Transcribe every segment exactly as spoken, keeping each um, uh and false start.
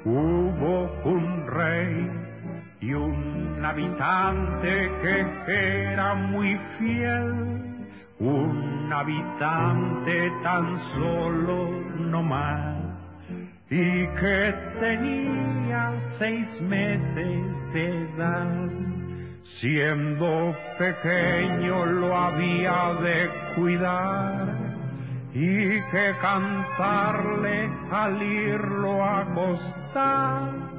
Hubo un rey y un habitante que era muy fiel, un habitante tan solo no más, y que tenía seis meses de edad. Siendo pequeño lo había de cuidar y que cantarle al irlo a acostar.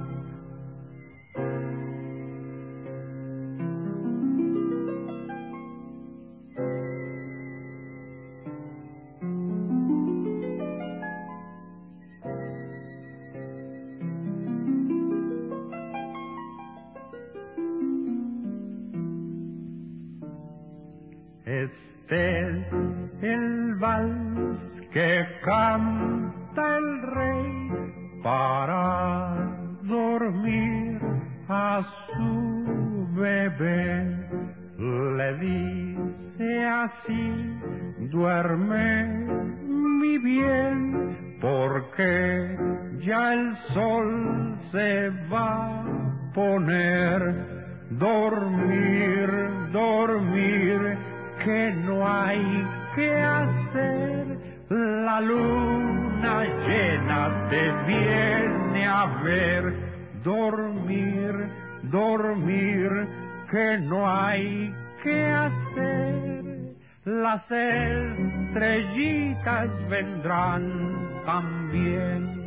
Este es el vals que canta el rey para dormir a su bebé. Le dice así: duerme mi bien, porque ya el sol se va a poner. Dormir, dormir, que no hay que hacer. La luna llena te viene a ver. Dormir, dormir, que no hay que hacer. Las estrellitas vendrán también.